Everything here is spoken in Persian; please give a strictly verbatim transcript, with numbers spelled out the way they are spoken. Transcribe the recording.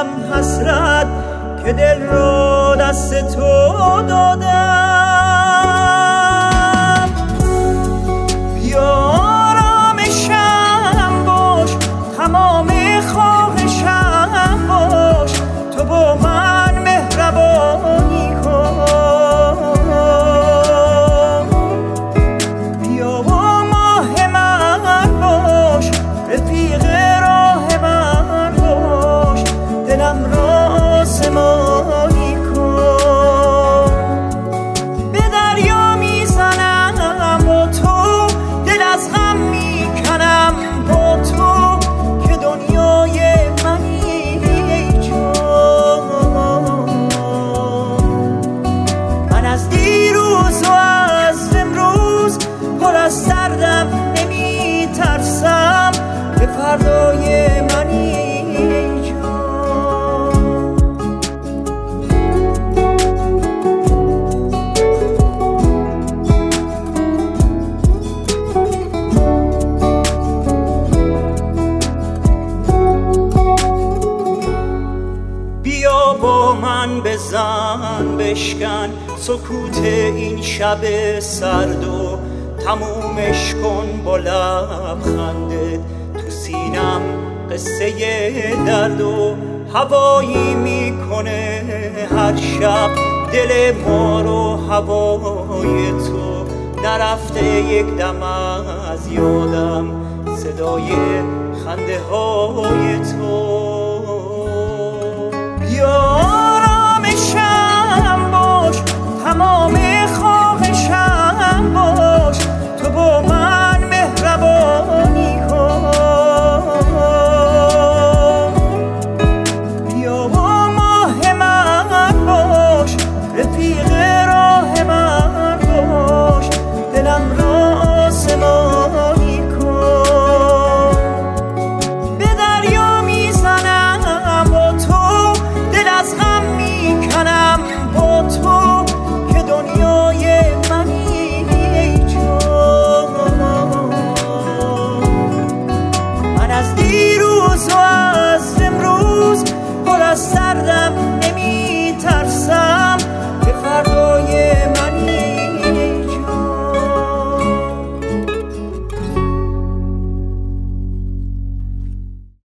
دلم حسرت که دل رو دست تو دادم. بیا آرامشم باش، تمام خواهشم باش، تو با من مهربانی کن. بیا و ماه من باش، رفیق راه من باش، دلم را آسمانی کن. به دریا میزنم با تو، دل از غم میکنم با تو، که دنیای منی ای جان. من از دیروز و از امروز پر از سردم، نمی ترسم به فردای منی ای جان. بیا با من بزن بشکن سکوت این شب سرد و تمومش کن با لبخندت. تو سینم قصه درد و هوایی میکنه هر شب دل ما رو هوای تو. نرفته یک دم از یادم صدای خنده های تو. بیا آرامشم باش، تمام خواهشم باش، تو با من مهربانی کن. بیا و ماه من باش، رفیق راه من باش، دلم را آسمانی کن. به دریا میزنم با تو، دل از غم میکنم با تو، که دنیای منی ای جان. من از دیروز و از امروز پر از سردم،